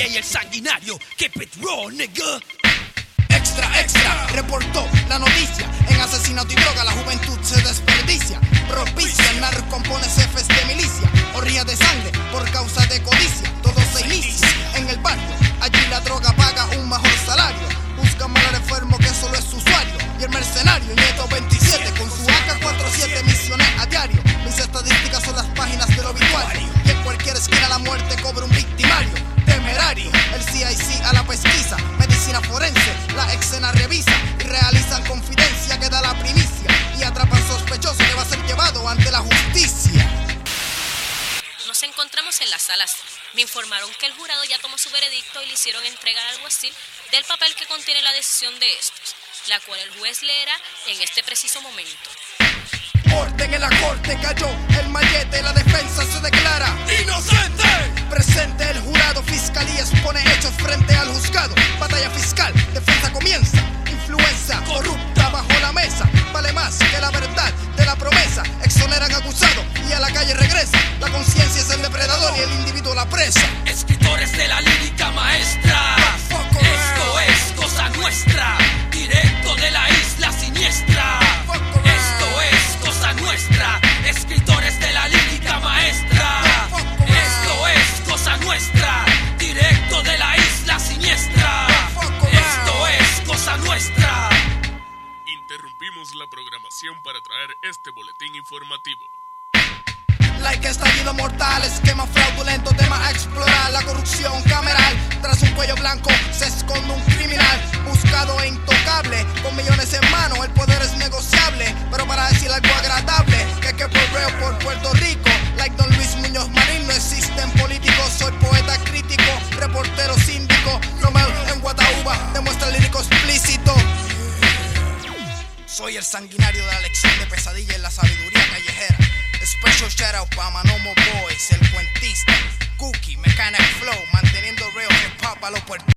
DJ el sanguinario, keep it raw, nigga. Extra, extra, reportó la noticia. En asesinato y droga la juventud se desperdicia. Propicia, el narco compone jefes de milicia. Orgía de sangre por causa de codicia. Todo se inicia en el barrio. Allí la droga paga un mejor salario. Busca mal al enfermo que solo es usuario. Y el mercenario, Nieto 27, con su AK-47 misiones a diario. Mis estadísticas son las páginas del obituario. Y en cualquier esquina la muerte cobra un victimario. Temerario, el CIC a la pesquisa. Medicina forense, la escena revisa. Y realizan confidencia que da la primicia. Y atrapan sospechoso que va a ser llevado ante la justicia. Nos encontramos en la sala C. Me informaron que el jurado ya tomó su veredicto y le hicieron entrega al alguacil del papel que contiene la decisión de estos, la cual el juez leerá en este preciso momento. Orden en la corte cayó el mallete, la defensa se declara ¡inocente! Presente el jurado, fiscalía expone hechos frente al juzgado. Batalla fiscal, defensa comienza. Influencia corrupta bajo la mesa. Vale más que la verdad de la promesa. Exoneran acusado y a la calle regresa. La conciencia es el depredador y el individuo la presa. Escritores de la lírica maestra. Esto es cosa nuestra. Directo de la isla siniestra. Esto es cosa nuestra. Escritores de la lírica maestra. Esto es cosa nuestra. Directo de la isla siniestra. Esto es cosa nuestra. Interrumpimos la programación para traer este boletín informativo. Like estallido mortal, esquema fraudulento, tema a explorar. La corrupción cameral, tras un cuello blanco se esconde un criminal. Buscado e intocable, con millones en mano, el poder es negociable. Pero para decir algo agradable, que por reo por Puerto Rico. Like Don Luis Muñoz Marín, no existen políticos. Soy poeta crítico, reportero síndico. Romeo en Guataúba, demuestra el lírico explícito. Soy el sanguinario de la lección de pesadilla en la sabiduría callejera. Special shout out pa' Manomo Boys, el cuentista. Cookie, Mechanic Flow, manteniendo real hip hop a los puertos.